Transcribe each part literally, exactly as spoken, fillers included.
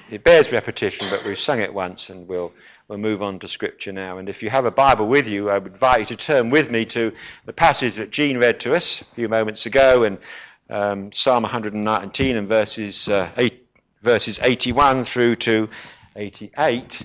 it bears repetition, but we've sung it once, and we'll we'll move on to Scripture now. And if you have a Bible with you, I would invite you to turn with me to the passage that Jean read to us a few moments ago, and um, Psalm one hundred nineteen and verses uh, eight, verses eighty-one through to eighty-eight.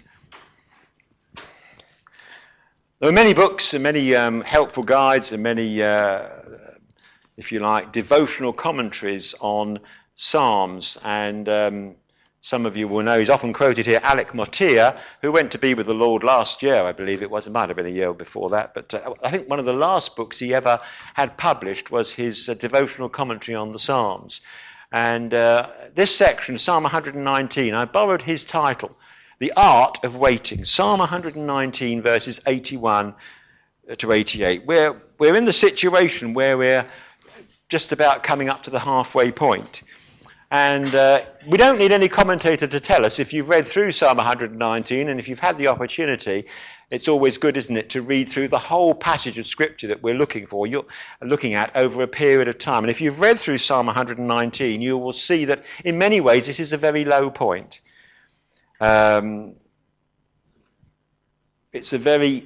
There are many books and many um, helpful guides and many, uh, if you like, devotional commentaries on Psalms, and um, some of you will know he's often quoted here, Alec Motyer, who went to be with the Lord last year, I believe it was. It might have been a year before that, but uh, I think one of the last books he ever had published was his uh, devotional commentary on the Psalms. And uh, this section, Psalm one hundred nineteen, I borrowed his title, The Art of Waiting, Psalm one hundred nineteen, verses eighty-one to eighty-eight. We're, we're in the situation where we're just about coming up to the halfway point. And uh, we don't need any commentator to tell us, if you've read through Psalm one hundred nineteen, and if you've had the opportunity, it's always good, isn't it, to read through the whole passage of Scripture that we're looking for, you're looking at over a period of time. And if you've read through Psalm one hundred nineteen, you will see that in many ways this is a very low point. Um, it's a very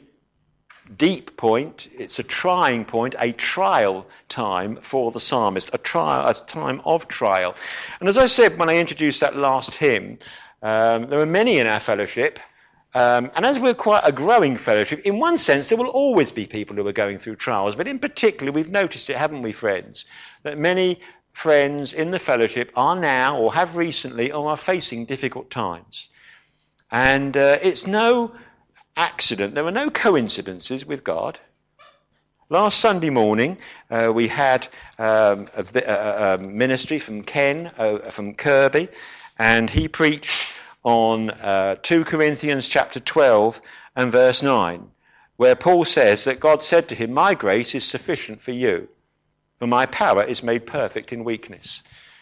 deep point, it's a trying point, a trial time for the psalmist, a trial, a time of trial. And as I said when I introduced that last hymn, um, there are many in our fellowship, um, and as we're quite a growing fellowship, in one sense there will always be people who are going through trials, but in particular we've noticed it, haven't we, friends, that many friends in the fellowship are now, or have recently, or are facing difficult times. And uh, it's no accident, there were no coincidences with God. Last Sunday morning uh, we had um, a, a, a ministry from Ken, uh, from Kirby, and he preached on uh, two Corinthians chapter twelve and verse nine, where Paul says that God said to him, "My grace is sufficient for you, for my power is made perfect in weakness."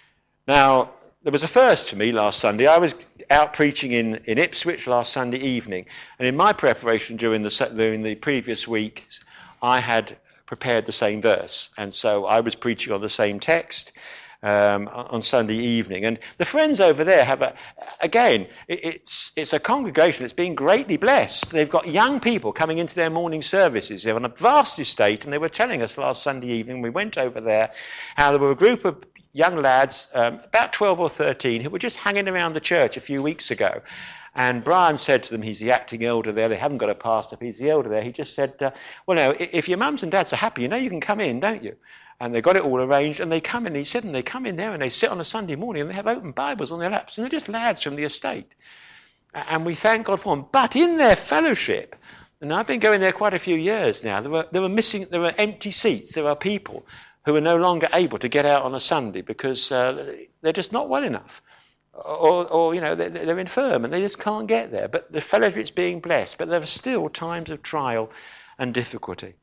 Now, there was a first for me last Sunday. I was out preaching in, in Ipswich last Sunday evening, and in my preparation during the, during the previous week, I had prepared the same verse, and so I was preaching on the same text um, on Sunday evening. And the friends over there have, a, again, it's, it's a congregation that's been greatly blessed. They've got young people coming into their morning services. They're on a vast estate, and they were telling us last Sunday evening, we went over there, how there were a group of young lads, um, about twelve or thirteen, who were just hanging around the church a few weeks ago. And Brian said to them, he's the acting elder there, they haven't got a pastor, he's the elder there, he just said, uh, well, no, if your mums and dads are happy, you know you can come in, don't you? And they got it all arranged, and they come in, he said, and they come in there and they sit on a Sunday morning and they have open Bibles on their laps, and they're just lads from the estate. And we thank God for them. But in their fellowship, and I've been going there quite a few years now, there were, there were missing, there were empty seats, there are people who are no longer able to get out on a Sunday because uh, they're just not well enough, or, or you know, they're, they're infirm and they just can't get there. But the fellowship's being blessed, but there are still times of trial and difficulty.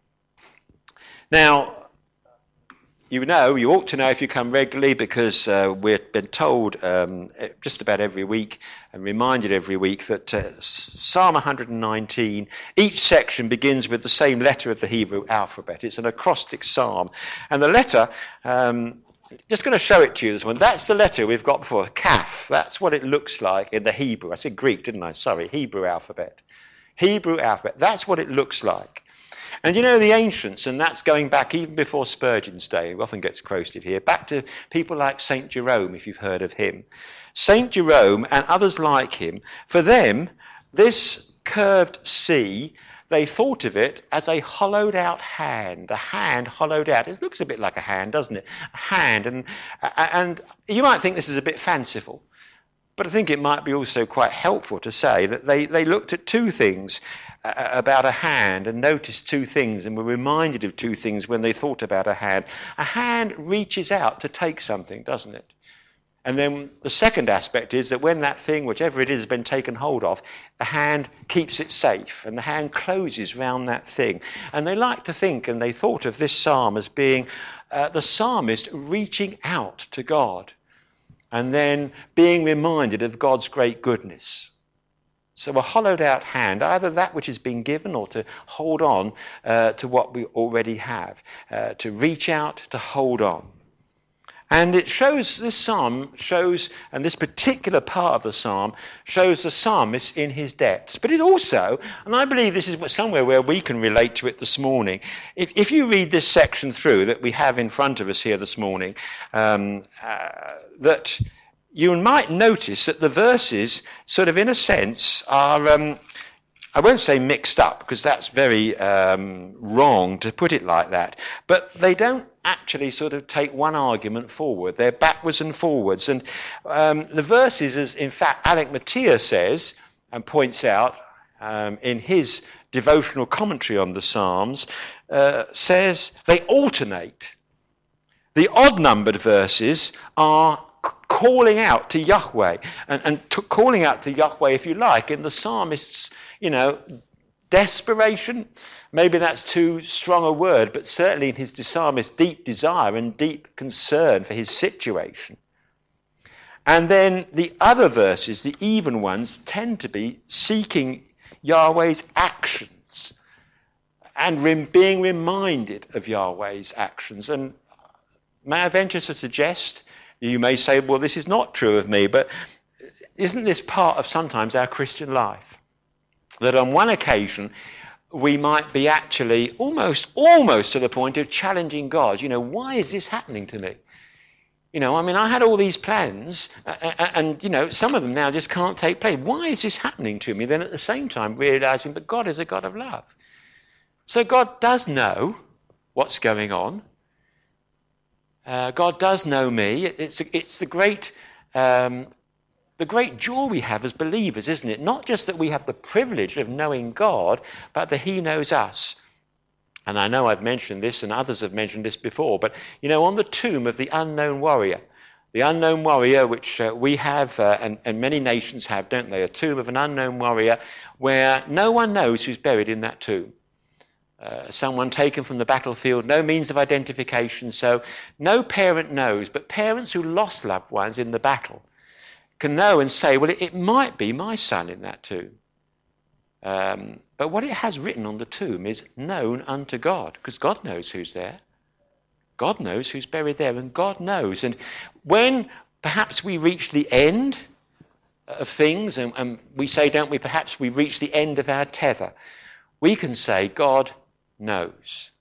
Now, you know, you ought to know if you come regularly, because uh, we've been told um, just about every week and reminded every week that uh, Psalm one hundred nineteen, each section begins with the same letter of the Hebrew alphabet. It's an acrostic psalm. And the letter, um, just going to show it to you this one. That's the letter we've got before, Kaf. That's what it looks like in the Hebrew. I said Greek, didn't I? Sorry, Hebrew alphabet. Hebrew alphabet. That's what it looks like. And you know, the ancients, and that's going back even before Spurgeon's day, who often gets quoted here, back to people like Saint Jerome, if you've heard of him. Saint Jerome and others like him, for them, this curved C, they thought of it as a hollowed out hand, a hand hollowed out. It looks a bit like a hand, doesn't it? A hand. And, and you might think this is a bit fanciful, but I think it might be also quite helpful to say that they, they looked at two things uh, about a hand, and noticed two things, and were reminded of two things when they thought about a hand. A hand reaches out to take something, doesn't it? And then the second aspect is that when that thing, whichever it is, has been taken hold of, the hand keeps it safe, and the hand closes round that thing. And they like to think, and they thought of this psalm as being uh, the psalmist reaching out to God, and then being reminded of God's great goodness. So a hollowed out hand, either that which has been given, or to hold on uh, to what we already have, uh, to reach out, to hold on. And it shows, this psalm shows, and this particular part of the psalm shows the psalmist in his depths. But it also, and I believe this is somewhere where we can relate to it this morning, if, if you read this section through that we have in front of us here this morning, um, uh, that you might notice that the verses sort of in a sense are, um, I won't say mixed up because that's very um, wrong to put it like that, but they don't actually sort of take one argument forward. They're backwards and forwards. And um, the verses, as in fact Alec Motyer says and points out um, in his devotional commentary on the Psalms, uh, says they alternate. The odd-numbered verses are calling out to Yahweh, and, and to calling out to Yahweh, if you like, in the psalmist's, you know, desperation. Maybe that's too strong a word, but certainly in his psalmist's deep desire and deep concern for his situation. And then the other verses, the even ones, tend to be seeking Yahweh's actions and rem- being reminded of Yahweh's actions. And may I venture to suggest, you may say, well, this is not true of me, but isn't this part of sometimes our Christian life? That on one occasion we might be actually almost, almost to the point of challenging God. You know, why is this happening to me? You know, I mean, I had all these plans and, and, you know, some of them now just can't take place. Why is this happening to me? Then at the same time realizing, but God is a God of love. So God does know what's going on. Uh, God does know me. It's it's the great um, the great joy we have as believers, isn't it? Not just that we have the privilege of knowing God, but that he knows us. And I know I've mentioned this and others have mentioned this before, but, you know, on the tomb of the unknown warrior, the unknown warrior which uh, we have uh, and, and many nations have, don't they? A tomb of an unknown warrior where no one knows who's buried in that tomb. Uh, someone taken from the battlefield, no means of identification, so no parent knows, but parents who lost loved ones in the battle can know and say, well, it, it might be my son in that tomb. Um, but what it has written on the tomb is known unto God, because God knows who's there. God knows who's buried there, and God knows. And when perhaps we reach the end of things, and, and we say, don't we, perhaps we reach the end of our tether, we can say, God knows.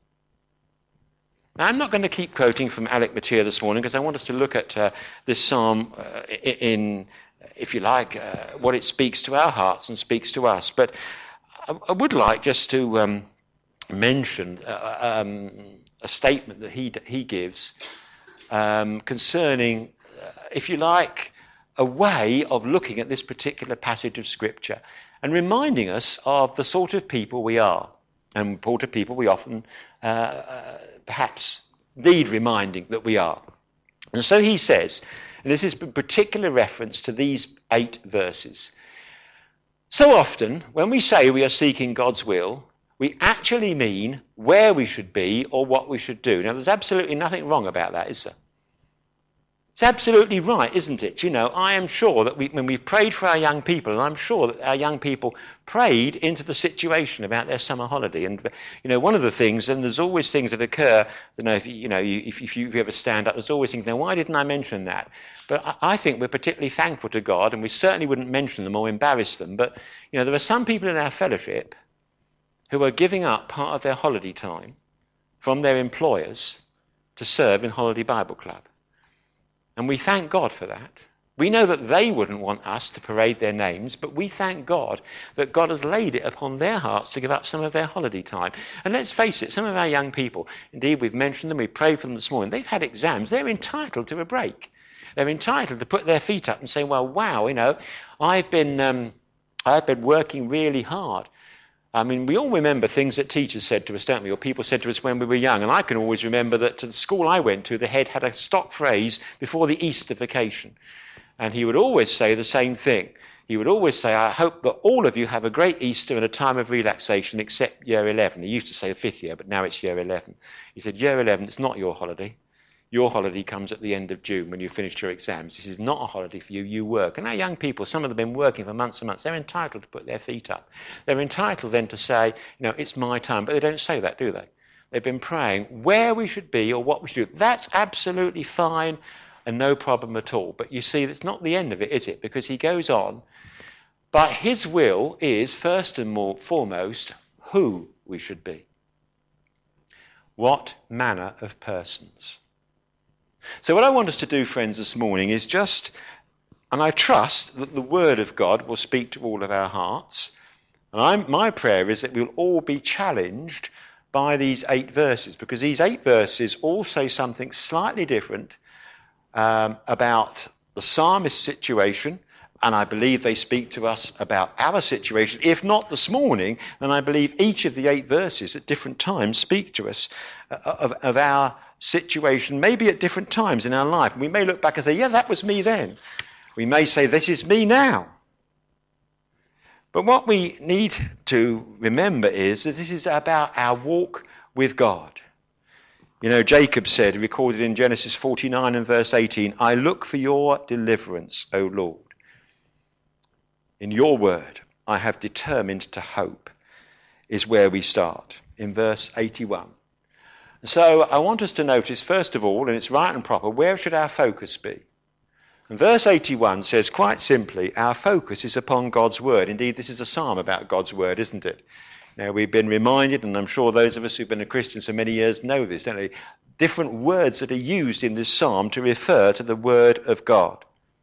Now, I'm not going to keep quoting from Alec Motyer this morning because I want us to look at uh, this psalm uh, in, if you like, uh, what it speaks to our hearts and speaks to us. But I, I would like just to um, mention uh, um, a statement that he he gives um, concerning, uh, if you like, a way of looking at this particular passage of Scripture and reminding us of the sort of people we are. And sort of people we often uh, uh, perhaps need reminding that we are. And so he says, and this is a particular reference to these eight verses, so often when we say we are seeking God's will, we actually mean where we should be or what we should do. Now, there's absolutely nothing wrong about that, is there? It's absolutely right, isn't it? You know, I am sure that we, when we've prayed for our young people, and I'm sure that our young people prayed into the situation about their summer holiday. And, you know, one of the things, and there's always things that occur, I don't know if you, you know, you, if, if, you, if you ever stand up, there's always things, now, why didn't I mention that? But I, I think we're particularly thankful to God, and we certainly wouldn't mention them or embarrass them. But, you know, there are some people in our fellowship who are giving up part of their holiday time from their employers to serve in Holiday Bible Club. And we thank God for that. We know that they wouldn't want us to parade their names, but we thank God that God has laid it upon their hearts to give up some of their holiday time. And let's face it, some of our young people, indeed we've mentioned them, we prayed for them this morning, they've had exams, they're entitled to a break. They're entitled to put their feet up and say, well, wow, you know, I've been, um, I've been working really hard. I mean, we all remember things that teachers said to us, don't we, or people said to us when we were young. And I can always remember that to the school I went to, the head had a stock phrase before the Easter vacation. And he would always say the same thing. He would always say, I hope that all of you have a great Easter and a time of relaxation except year eleven. He used to say fifth year, but now it's year eleven. He said, year eleven, it's not your holiday. Your holiday comes at the end of June when you've finished your exams. This is not a holiday for you, you work. And our young people, some of them have been working for months and months, they're entitled to put their feet up. They're entitled then to say, you know, it's my time. But they don't say that, do they? They've been praying where we should be or what we should do. That's absolutely fine and no problem at all. But you see, that's not the end of it, is it? Because he goes on, but his will is, first and more foremost, who we should be. What manner of persons? So what I want us to do, friends, this morning is just, and I trust that the Word of God will speak to all of our hearts, and I'm, my prayer is that we'll all be challenged by these eight verses, because these eight verses all say something slightly different um, about the psalmist's situation, and I believe they speak to us about our situation. If not this morning, then I believe each of the eight verses at different times speak to us of, of our situation, maybe at different times in our life. We may look back and say, yeah, that was me then. We may say, this is me now. But what we need to remember is that this is about our walk with God. You know, Jacob said, recorded in Genesis forty-nine and verse eighteen, I look for your deliverance, O Lord. In your word, I have determined to hope, is where we start, in verse eighty-one. So I want us to notice, first of all, and it's right and proper, where should our focus be? And verse eighty-one says quite simply, our focus is upon God's word. Indeed, this is a psalm about God's word, isn't it? Now, we've been reminded, and I'm sure those of us who've been Christians for many years know this, don't they? Different words that are used in this psalm to refer to the word of God.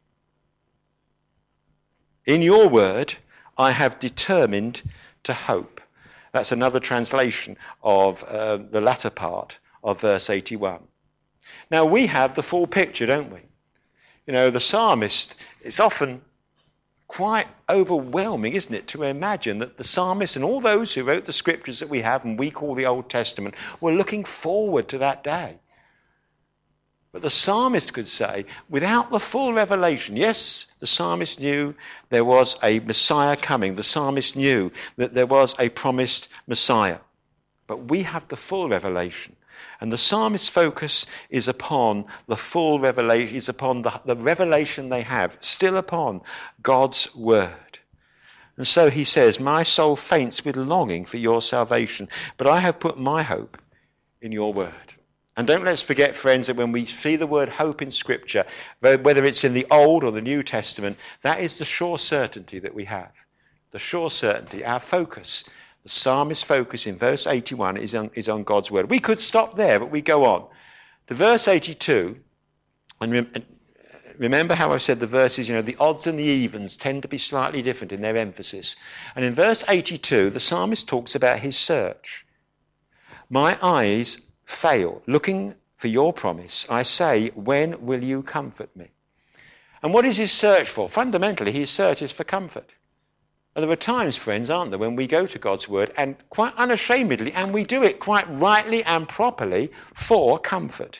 In your word, I have determined to hope. That's another translation of uh, the latter part of verse eighty-one. Now, we have the full picture, don't we? You know, the psalmist, it's often quite overwhelming, isn't it, to imagine that the psalmist and all those who wrote the scriptures that we have and we call the Old Testament were looking forward to that day. But the psalmist could say, without the full revelation, yes, the psalmist knew there was a Messiah coming. The psalmist knew that there was a promised Messiah. But we have the full revelation. And the psalmist's focus is upon the full revelation, is upon the, the revelation they have, still upon God's word. And so he says, my soul faints with longing for your salvation, but I have put my hope in your word. And don't let's forget, friends, that when we see the word hope in Scripture, whether it's in the Old or the New Testament, that is the sure certainty that we have. The sure certainty, our focus. The psalmist's focus in verse eighty-one is on, is on God's word. We could stop there, but we go on to verse eighty-two. And, rem- and remember how I said the verses, you know, the odds and the evens tend to be slightly different in their emphasis. And in verse eighty-two, the psalmist talks about his search. My eyes fail, looking for your promise. I say, when will you comfort me? And what is his search for? Fundamentally, his search is for comfort. And there are times, friends, aren't there, when we go to God's word and quite unashamedly, and we do it quite rightly and properly for comfort.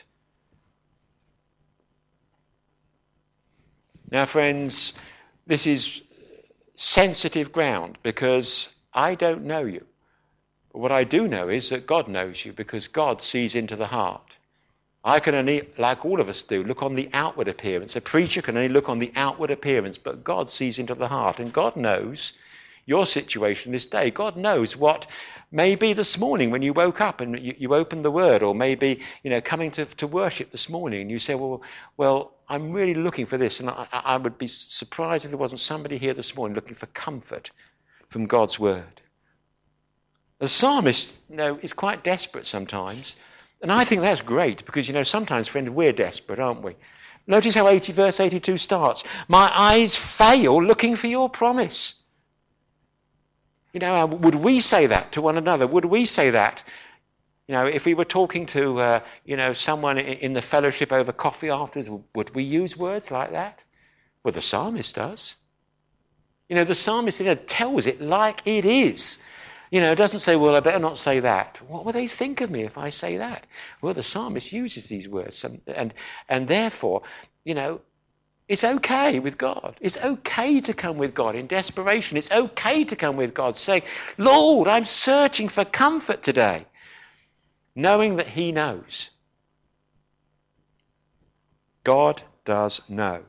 Now, friends, this is sensitive ground because I don't know you. But what I do know is that God knows you because God sees into the heart. I can only, like all of us do, look on the outward appearance. A preacher can only look on the outward appearance, but God sees into the heart. And God knows your situation this day. God knows what maybe this morning when you woke up and you, you opened the word, or maybe, you know, coming to, to worship this morning and you say, well, well, I'm really looking for this. And I, I would be surprised if there wasn't somebody here this morning looking for comfort from God's word. The psalmist, you know, is quite desperate sometimes. And I think that's great because, you know, sometimes, friends, we're desperate, aren't we? Notice how eighty, verse eighty-two starts. My eyes fail looking for your promise. You know, would we say that to one another? Would we say that? You know, if we were talking to, uh, you know, someone in the fellowship over coffee afterwards, would we use words like that? Well, the psalmist does. You know, the psalmist, you know, tells it like it is. You know, it doesn't say, well, I better not say that. What will they think of me if I say that? Well, the psalmist uses these words. And, and therefore, you know, it's okay with God. It's okay to come with God in desperation. It's okay to come with God saying, Lord, I'm searching for comfort today. Knowing that he knows. God does know.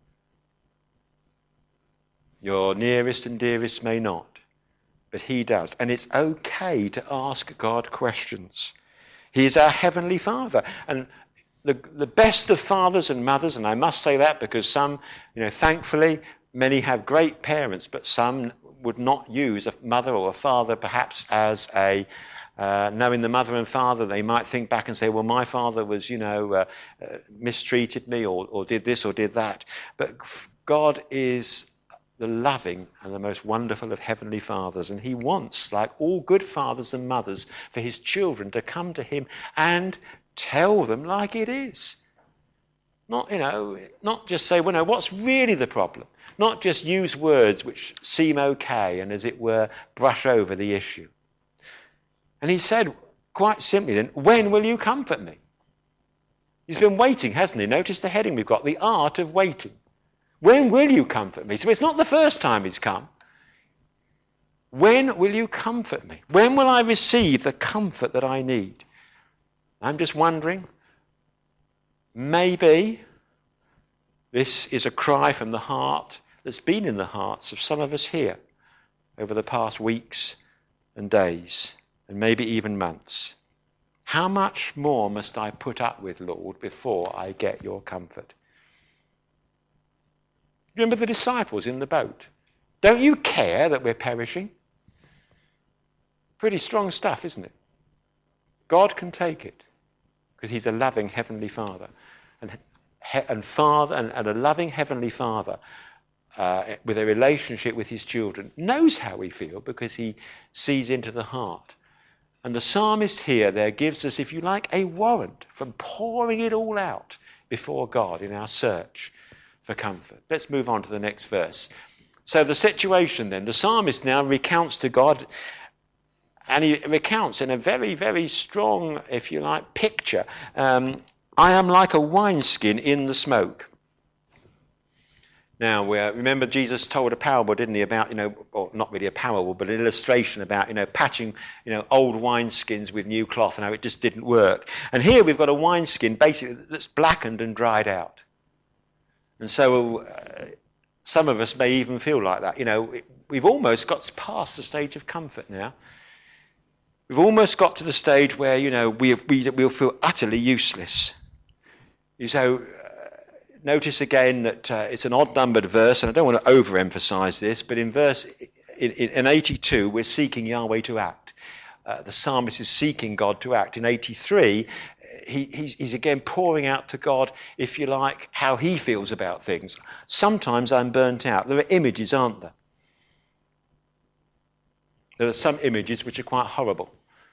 Your nearest and dearest may not. But he does. And it's okay to ask God questions. He is our heavenly Father. And the, the best of fathers and mothers, and I must say that because some, you know, thankfully, many have great parents, but some would not use a mother or a father perhaps as a, uh, knowing the mother and father, they might think back and say, well, my father was, you know, uh, uh, mistreated me or, or did this or did that. But God is the loving and the most wonderful of heavenly fathers, and he wants, like all good fathers and mothers, for his children to come to him and tell them like it is. Not, you know, not just say, well, no, what's really the problem? Not just use words which seem okay and, as it were, brush over the issue. And he said, quite simply then, when will you comfort me? He's been waiting, hasn't he? Notice the heading we've got, the art of waiting. When will you comfort me? So it's not the first time he's come. When will you comfort me? When will I receive the comfort that I need? I'm just wondering, maybe this is a cry from the heart that's been in the hearts of some of us here over the past weeks and days and maybe even months. How much more must I put up with, Lord, before I get your comfort? Remember the disciples in the boat. Don't you care that we're perishing? Pretty strong stuff, isn't it? God can take it because he's a loving heavenly Father. And, and Father and, and a loving heavenly Father uh, with a relationship with his children knows how we feel because he sees into the heart. And the psalmist here there gives us, if you like, a warrant from pouring it all out before God in our search for comfort. Let's move on to the next verse. So the situation then, the psalmist now recounts to God, and he recounts in a very, very strong, if you like, picture. Um, I am like a wineskin in the smoke. Now, uh, remember Jesus told a parable, didn't he, about, you know, or not really a parable, but an illustration about, you know, patching, you know, old wineskins with new cloth and how it just didn't work. And here we've got a wineskin basically that's blackened and dried out. And so uh, some of us may even feel like that. You know, we've almost got past the stage of comfort now. We've almost got to the stage where, you know, we, we, we'll feel utterly useless. So uh, notice again that uh, it's an odd-numbered verse, and I don't want to overemphasize this, but in verse in, in eighty-two, we're seeking Yahweh to act. Uh, the psalmist is seeking God to act. In eighty-three, he, he's, he's again pouring out to God, if you like, how he feels about things. Sometimes I'm burnt out. There are images, aren't there? There are some images which are quite horrible,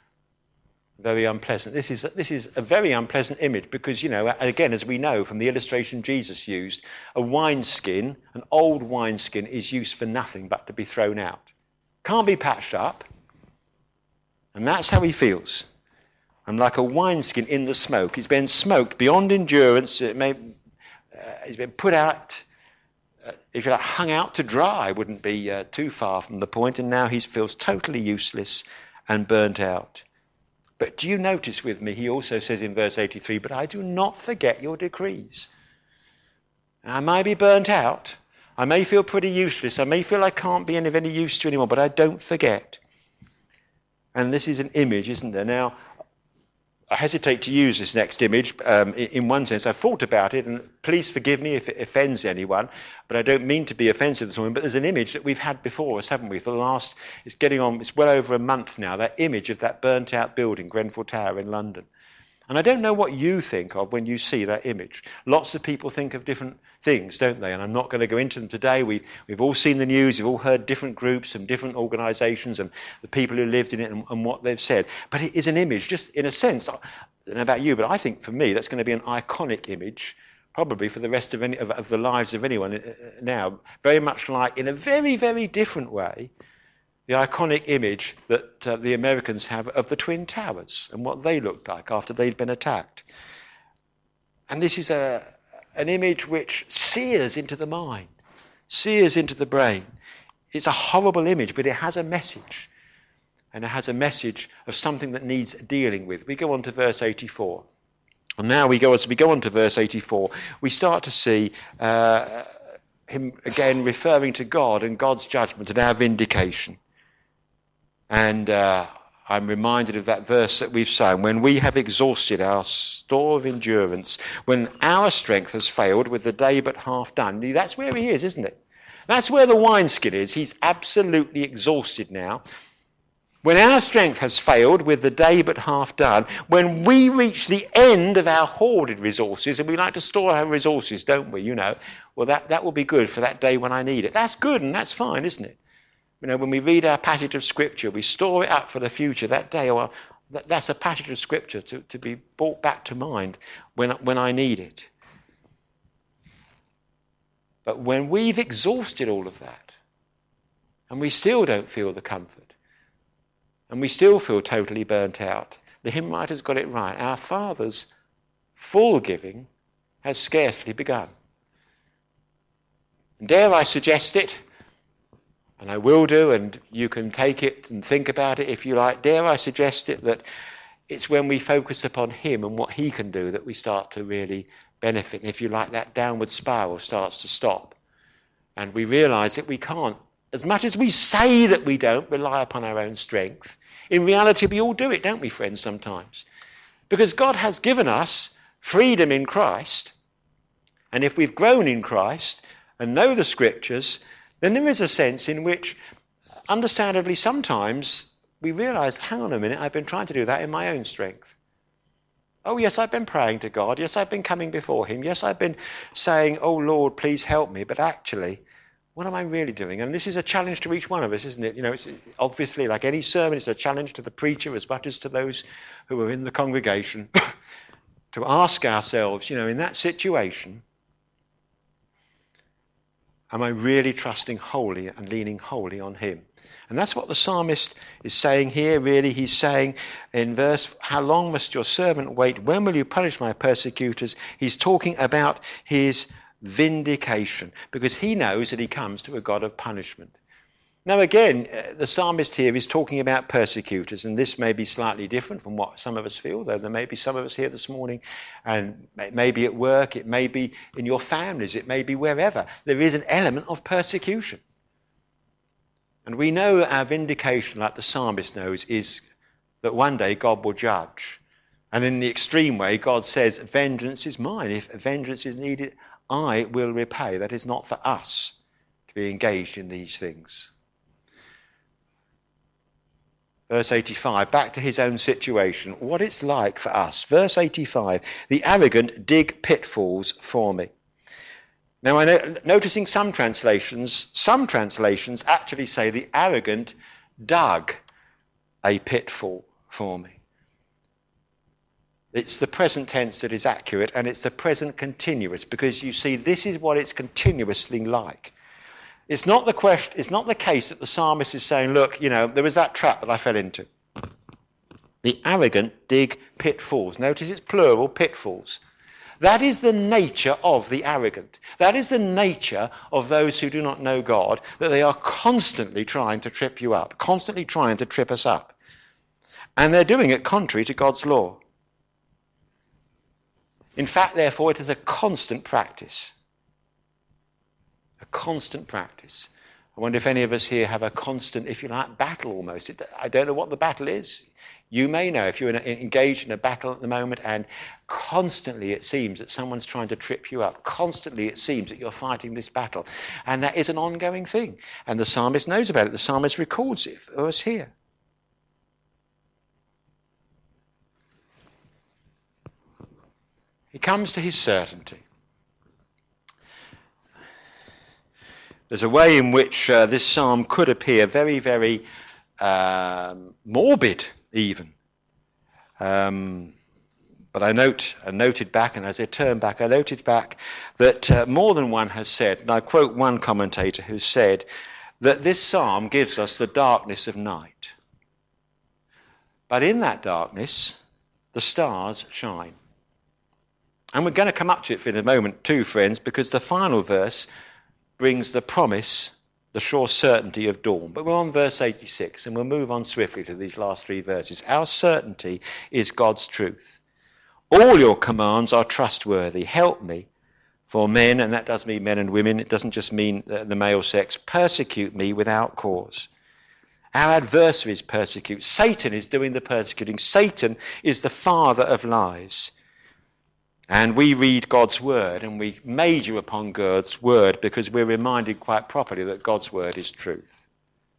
very unpleasant. This is, this is a very unpleasant image because, you know, again, as we know from the illustration Jesus used, a wineskin, an old wineskin, is used for nothing but to be thrown out. Can't be patched up. And that's how he feels. I'm like a wineskin in the smoke. He's been smoked beyond endurance. It may, uh, he's been put out, uh, if you like, hung out to dry, wouldn't be uh, too far from the point. And now he feels totally useless and burnt out. But do you notice with me, he also says in verse eighty-three, but I do not forget your decrees. I may be burnt out. I may feel pretty useless. I may feel I can't be of any use to anyone, but I don't forget. And this is an image, isn't there? Now, I hesitate to use this next image. Um, in, in one sense, I've thought about it, and please forgive me if it offends anyone, but I don't mean to be offensive this morning. But there's an image that we've had before us, haven't we? For the last, it's getting on, it's well over a month now, that image of that burnt-out building, Grenfell Tower in London. And I don't know what you think of when you see that image. Lots of people think of different things, don't they? And I'm not going to go into them today. We, we've all seen the news. We've all heard different groups and different organisations and the people who lived in it and, and what they've said. But it is an image, just in a sense, I don't know about you, but I think for me that's going to be an iconic image, probably for the rest of, any, of, of the lives of anyone now. Very much like, in a very, very different way, the iconic image that uh, the Americans have of the Twin Towers and what they looked like after they'd been attacked. And this is a, an image which sears into the mind, sears into the brain. It's a horrible image, but it has a message. And it has a message of something that needs dealing with. We go on to verse eighty-four. And now we go, as we go on to verse eighty-four, we start to see uh, him again referring to God and God's judgment and our vindication. And uh, I'm reminded of that verse that we've sung, when we have exhausted our store of endurance, when our strength has failed with the day but half done. That's where he is, isn't it? That's where the wineskin is. He's absolutely exhausted now. When our strength has failed with the day but half done, when we reach the end of our hoarded resources, and we like to store our resources, don't we, you know, well, that, that will be good for that day when I need it. That's good and that's fine, isn't it? You know, when we read our passage of Scripture, we store it up for the future, that day, well, that, that's a passage of Scripture to, to be brought back to mind when, when I need it. But when we've exhausted all of that, and we still don't feel the comfort, and we still feel totally burnt out, the hymn writer's got it right. Our Father's full giving has scarcely begun. And dare I suggest it, and I will do, and you can take it and think about it if you like, dare I suggest it that it's when we focus upon him and what he can do that we start to really benefit. And if you like, that downward spiral starts to stop. And we realise that we can't, as much as we say that we don't rely upon our own strength, in reality we all do it, don't we, friends, sometimes? Because God has given us freedom in Christ, and if we've grown in Christ and know the Scriptures, then there is a sense in which, understandably, sometimes we realise, hang on a minute, I've been trying to do that in my own strength. Oh, yes, I've been praying to God. Yes, I've been coming before him. Yes, I've been saying, oh, Lord, please help me. But actually, what am I really doing? And this is a challenge to each one of us, isn't it? You know, it's obviously, like any sermon, it's a challenge to the preacher as much as to those who are in the congregation to ask ourselves, you know, in that situation, am I really trusting wholly and leaning wholly on him? And that's what the psalmist is saying here, really. He's saying in verse, how long must your servant wait? When will you punish my persecutors? He's talking about his vindication, because he knows that he comes to a God of punishment. Now again, the psalmist here is talking about persecutors, and this may be slightly different from what some of us feel, though there may be some of us here this morning, and it may be at work, it may be in your families, it may be wherever. There is an element of persecution. And we know that our vindication, like the psalmist knows, is that one day God will judge. And in the extreme way, God says, vengeance is mine. If vengeance is needed, I will repay. That is not for us to be engaged in these things. Verse eighty-five, back to his own situation, what it's like for us. Verse eighty-five, the arrogant dig pitfalls for me. Now, I know, noticing some translations, some translations actually say the arrogant dug a pitfall for me. It's the present tense that is accurate, and it's the present continuous, because you see, this is what it's continuously like. It's not the question, it's not the case that the psalmist is saying, look, you know, there was that trap that I fell into. The arrogant dig pitfalls. Notice it's plural, pitfalls. That is the nature of the arrogant. That is the nature of those who do not know God, that they are constantly trying to trip you up, constantly trying to trip us up. And they're doing it contrary to God's law. In fact, therefore, it is a constant practice. A constant practice. I wonder if any of us here have a constant, if you like, battle almost. It, I don't know what the battle is. You may know if you're in a, engaged in a battle at the moment, and constantly it seems that someone's trying to trip you up. Constantly it seems that you're fighting this battle. And that is an ongoing thing. And the psalmist knows about it. The psalmist records it for us here. He comes to his certainty. There's a way in which uh, this psalm could appear very, very um, morbid even. Um, but I note, I noted back, and as I turn back, I noted back that uh, more than one has said, and I quote one commentator who said that this psalm gives us the darkness of night. But in that darkness, the stars shine. And we're going to come up to it in a moment too, friends, because the final verse brings the promise, the sure certainty of dawn. But we're on verse eighty-six, and we'll move on swiftly to these last three verses. Our certainty is God's truth. All your commands are trustworthy. Help me, for men, and that does mean men and women, it doesn't just mean the male sex, persecute me without cause. Our adversaries persecute. Satan is doing the persecuting. Satan is the father of lies. And we read God's word and we major upon God's word because we're reminded quite properly that God's word is truth.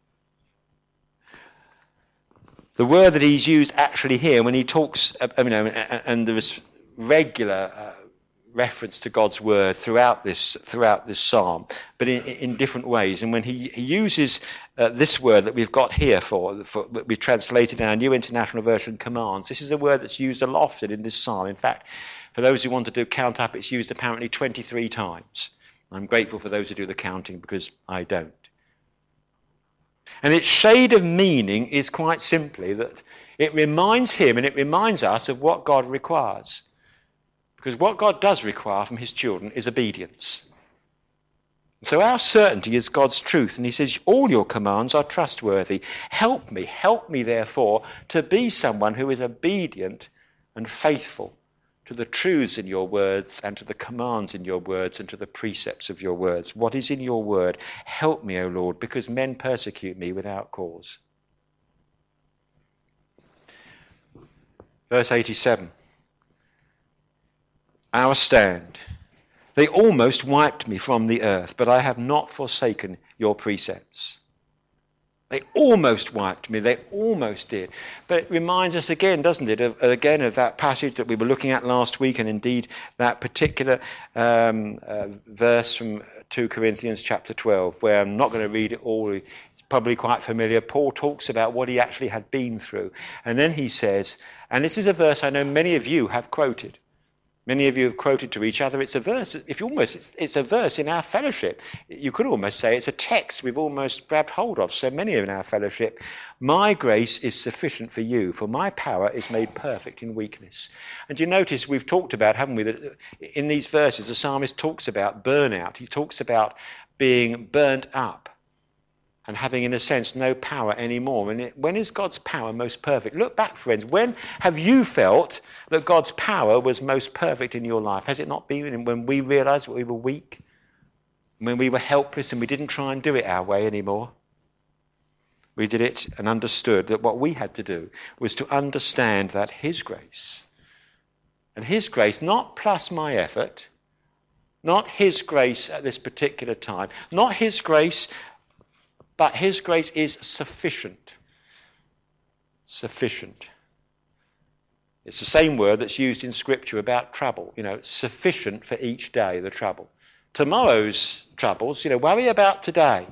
The word that he's used actually here when he talks, you know, and there is regular uh, reference to God's word throughout this throughout this psalm, but in, in different ways. And when he, he uses uh, this word that we've got here for, for that we've translated in our New International Version, commands, this is a word that's used a lot in this psalm. In fact, for those who want to do count up, it's used apparently twenty-three times. I'm grateful for those who do the counting because I don't. And its shade of meaning is quite simply that it reminds him and it reminds us of what God requires. Because what God does require from his children is obedience. So our certainty is God's truth. And he says, all your commands are trustworthy. Help me, help me therefore to be someone who is obedient and faithful to the truths in your words and to the commands in your words and to the precepts of your words. What is in your word? Help me, O Lord, because men persecute me without cause. Verse eighty-seven. Our stand. They almost wiped me from the earth, but I have not forsaken your precepts. They almost wiped me. They almost did. But it reminds us again, doesn't it, of, again of that passage that we were looking at last week, and indeed that particular um, uh, verse from two Corinthians chapter twelve, where I'm not going to read it all. It's probably quite familiar. Paul talks about what he actually had been through. And then he says, and this is a verse I know many of you have quoted. Many of you have quoted to each other. It's a verse. If you almost, it's, it's a verse in our fellowship. You could almost say it's a text we've almost grabbed hold of. So many in our fellowship. My grace is sufficient for you, for my power is made perfect in weakness. And you notice we've talked about, haven't we, that in these verses the psalmist talks about burnout. He talks about being burnt up and having, in a sense, no power anymore. And it, when is God's power most perfect? Look back, friends. When have you felt that God's power was most perfect in your life? Has it not been when we realised that we were weak? When we were helpless and we didn't try and do it our way anymore? We did it and understood that what we had to do was to understand that his grace, and his grace, not plus my effort, not his grace at this particular time, not his grace, but his grace is sufficient. Sufficient. It's the same word that's used in Scripture about trouble. You know, sufficient for each day, the trouble. Tomorrow's troubles, you know, worry about today.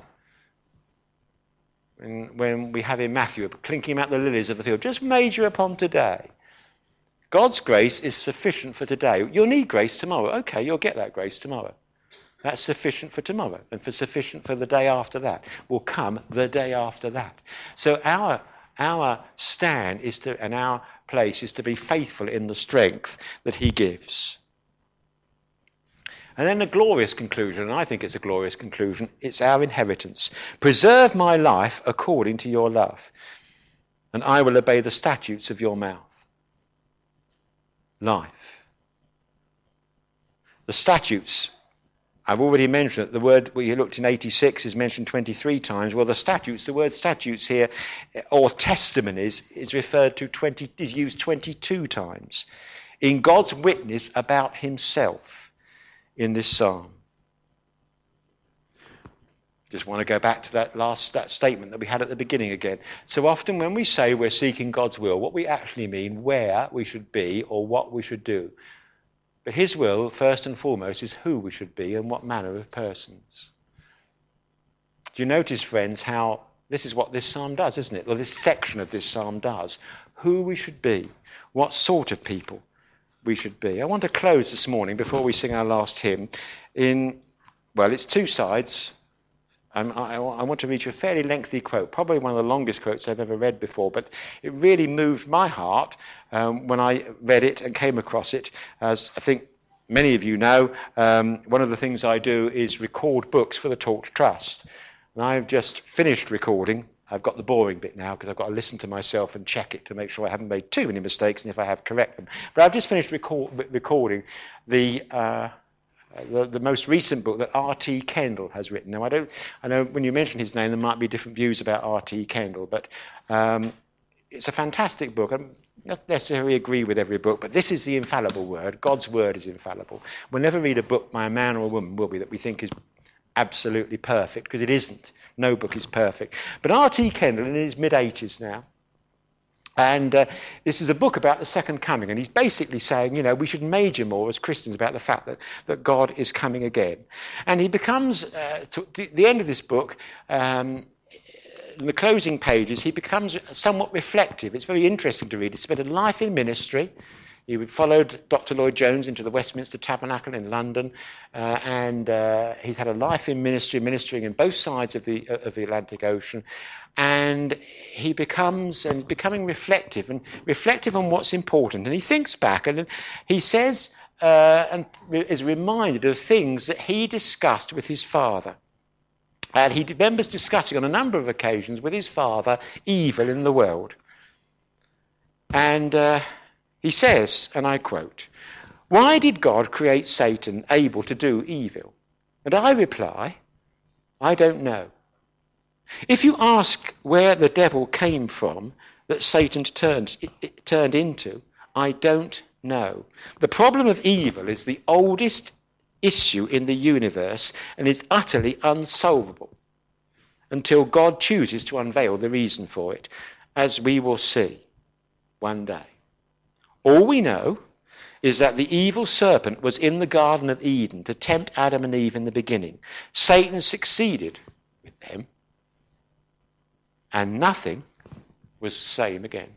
When, when we have in Matthew, clinking out the lilies of the field, just major upon today. God's grace is sufficient for today. You'll need grace tomorrow. Okay, you'll get that grace tomorrow. That's sufficient for tomorrow, and for sufficient for the day after that. Will come the day after that. So our our stand is to, and our place is to be faithful in the strength that he gives. And then the glorious conclusion, and I think it's a glorious conclusion, it's our inheritance. Preserve my life according to your love, and I will obey the statutes of your mouth. Life. The statutes. I've already mentioned that the word we looked in eighty-six is mentioned twenty-three times. Well, the statutes, the word statutes here, or testimonies, is referred to twenty, is used twenty-two times in God's witness about himself in this psalm. Just want to go back to that last that statement that we had at the beginning again. So often when we say we're seeking God's will, what we actually mean, where we should be or what we should do. But his will, first and foremost, is who we should be and what manner of persons. Do you notice, friends, how this is what this psalm does, isn't it? Well, this section of this psalm does. Who we should be, what sort of people we should be. I want to close this morning, before we sing our last hymn, in, well, it's two sides. Um, I, I want to read you a fairly lengthy quote, probably one of the longest quotes I've ever read before, but it really moved my heart um, when I read it and came across it. As I think many of you know, um, one of the things I do is record books for the Talk to Trust. And I've just finished recording. I've got the boring bit now because I've got to listen to myself and check it to make sure I haven't made too many mistakes, and if I have, correct them. But I've just finished record, recording the... Uh, uh, the, the most recent book that R T Kendall has written. Now, I don't, I know when you mention his name, there might be different views about R T Kendall, but um, it's a fantastic book. I don't necessarily agree with every book, but this is the infallible word. God's word is infallible. We'll never read a book by a man or a woman, will we, that we think is absolutely perfect, because it isn't. No book is perfect. But R T Kendall, in his mid-eighties now, and uh, this is a book about the second coming, and he's basically saying, you know, we should major more as Christians about the fact that, that God is coming again. And he becomes, uh, to the, the end of this book, um, in the closing pages, he becomes somewhat reflective. It's very interesting to read. He spent a life in ministry. He followed Doctor Lloyd Jones into the Westminster Tabernacle in London, uh, and uh, he's had a life in ministry, ministering in both sides of the of the Atlantic Ocean. And he becomes and becoming reflective and reflective on what's important. And he thinks back and he says uh, and is reminded of things that he discussed with his father. And he remembers discussing on a number of occasions with his father evil in the world. And uh, he says, and I quote, "Why did God create Satan able to do evil?" And I reply, I don't know. If you ask where the devil came from that Satan turned, it, it turned into, I don't know. The problem of evil is the oldest issue in the universe and is utterly unsolvable until God chooses to unveil the reason for it, as we will see one day. All we know is that the evil serpent was in the Garden of Eden to tempt Adam and Eve in the beginning. Satan succeeded with them, and nothing was the same again.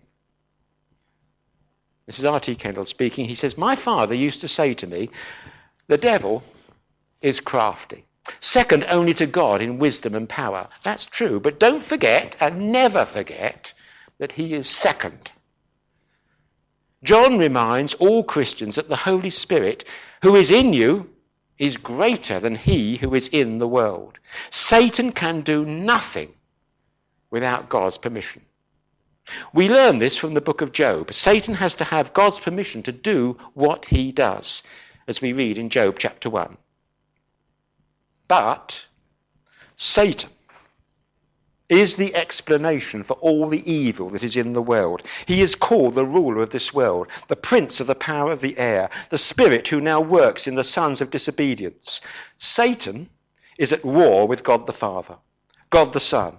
This is R T Kendall speaking. He says, "My father used to say to me, the devil is crafty, second only to God in wisdom and power." That's true, but don't forget and never forget that he is second. John reminds all Christians that the Holy Spirit, who is in you, is greater than he who is in the world. Satan can do nothing without God's permission. We learn this from the book of Job. Satan has to have God's permission to do what he does, as we read in Job chapter one. But Satan is the explanation for all the evil that is in the world. He is called the ruler of this world, the prince of the power of the air, the spirit who now works in the sons of disobedience. Satan is at war with God the Father, God the Son,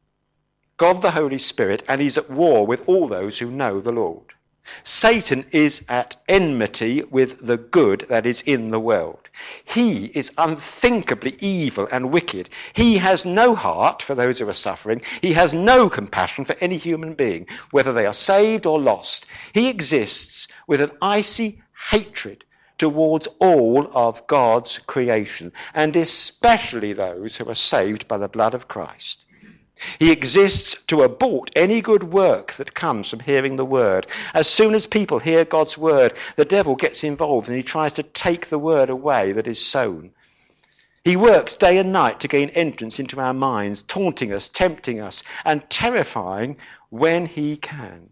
God the Holy Spirit, and he's at war with all those who know the Lord. Satan is at enmity with the good that is in the world. He is unthinkably evil and wicked. He has no heart for those who are suffering. He has no compassion for any human being, whether they are saved or lost. He exists with an icy hatred towards all of God's creation, and especially those who are saved by the blood of Christ. He exists to abort any good work that comes from hearing the word. As soon as people hear God's word, the devil gets involved and he tries to take the word away that is sown. He works day and night to gain entrance into our minds, taunting us, tempting us, and terrifying when he can.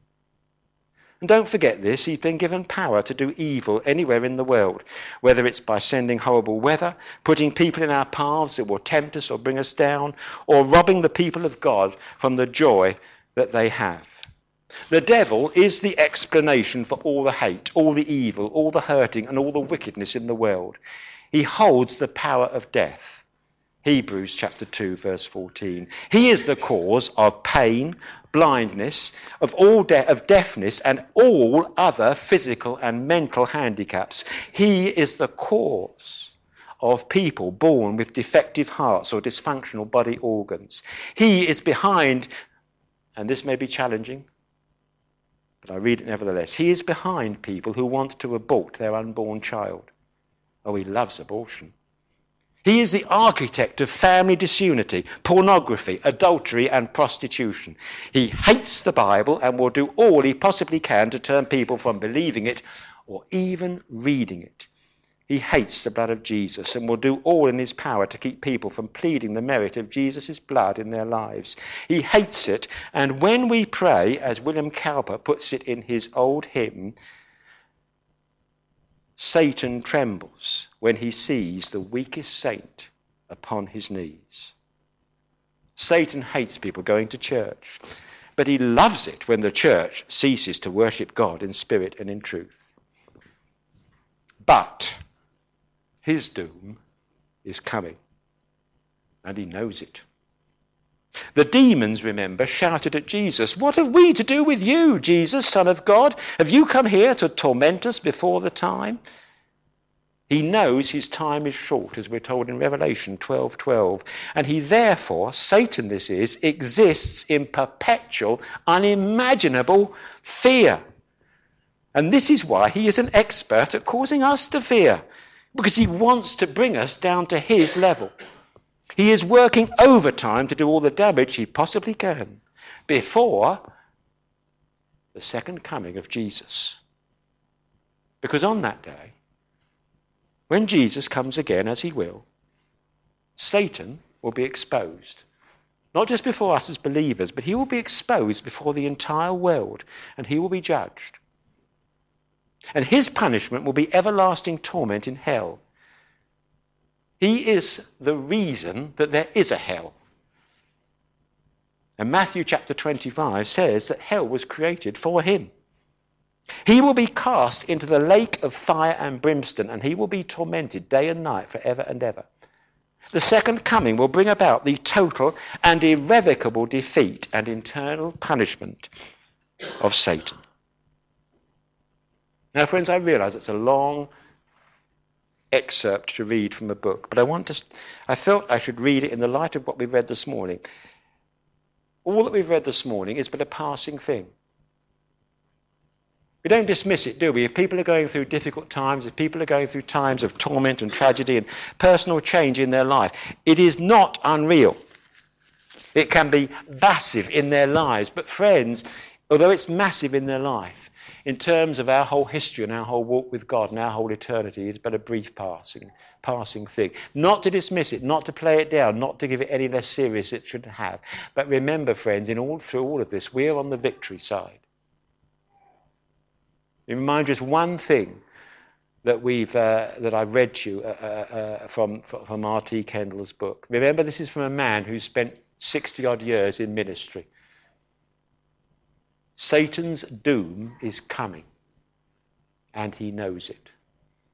And don't forget this, he's been given power to do evil anywhere in the world, whether it's by sending horrible weather, putting people in our paths that will tempt us or bring us down, or robbing the people of God from the joy that they have. The devil is the explanation for all the hate, all the evil, all the hurting, and all the wickedness in the world. He holds the power of death. Hebrews chapter two, verse fourteen. He is the cause of pain, blindness, of all de- of deafness, and all other physical and mental handicaps. He is the cause of people born with defective hearts or dysfunctional body organs. He is behind, and this may be challenging, but I read it nevertheless. He is behind people who want to abort their unborn child. Oh, he loves abortion. He is the architect of family disunity, pornography, adultery, and prostitution. He hates the Bible and will do all he possibly can to turn people from believing it or even reading it. He hates the blood of Jesus and will do all in his power to keep people from pleading the merit of Jesus' blood in their lives. He hates it, and when we pray, as William Cowper puts it in his old hymn, Satan trembles when he sees the weakest saint upon his knees. Satan hates people going to church, but he loves it when the church ceases to worship God in spirit and in truth. But his doom is coming, and he knows it. The demons, remember, shouted at Jesus, "What have we to do with you, Jesus, Son of God? Have you come here to torment us before the time?" He knows his time is short, as we're told in Revelation twelve twelve, and he therefore, Satan this is, exists in perpetual, unimaginable fear. And this is why he is an expert at causing us to fear, because he wants to bring us down to his level. He is working overtime to do all the damage he possibly can before the second coming of Jesus. Because on that day, when Jesus comes again, as he will, Satan will be exposed. Not just before us as believers, but he will be exposed before the entire world, and he will be judged. And his punishment will be everlasting torment in hell. He is the reason that there is a hell. And Matthew chapter twenty-five says that hell was created for him. He will be cast into the lake of fire and brimstone, and he will be tormented day and night forever and ever. The second coming will bring about the total and irrevocable defeat and eternal punishment of Satan. Now, friends, I realise it's a long excerpt to read from a book, but I want to, I felt I should read it in the light of what we've read this morning. All that we've read this morning is but a passing thing. We don't dismiss it, do we? If people are going through difficult times, if people are going through times of torment and tragedy and personal change in their life, it is not unreal. It can be massive in their lives. But friends, although it's massive in their life, in terms of our whole history and our whole walk with God and our whole eternity, it's but a brief passing, passing thing. Not to dismiss it, not to play it down, not to give it any less serious it should have. But remember, friends, in all through all of this, we're on the victory side. It reminds just one thing that we've uh, that I read to you uh, uh, from from R T Kendall's book. Remember, this is from a man who spent sixty odd years in ministry. Satan's doom is coming, and he knows it.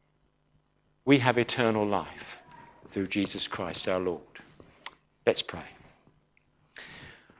We have eternal life through Jesus Christ our Lord. Let's pray.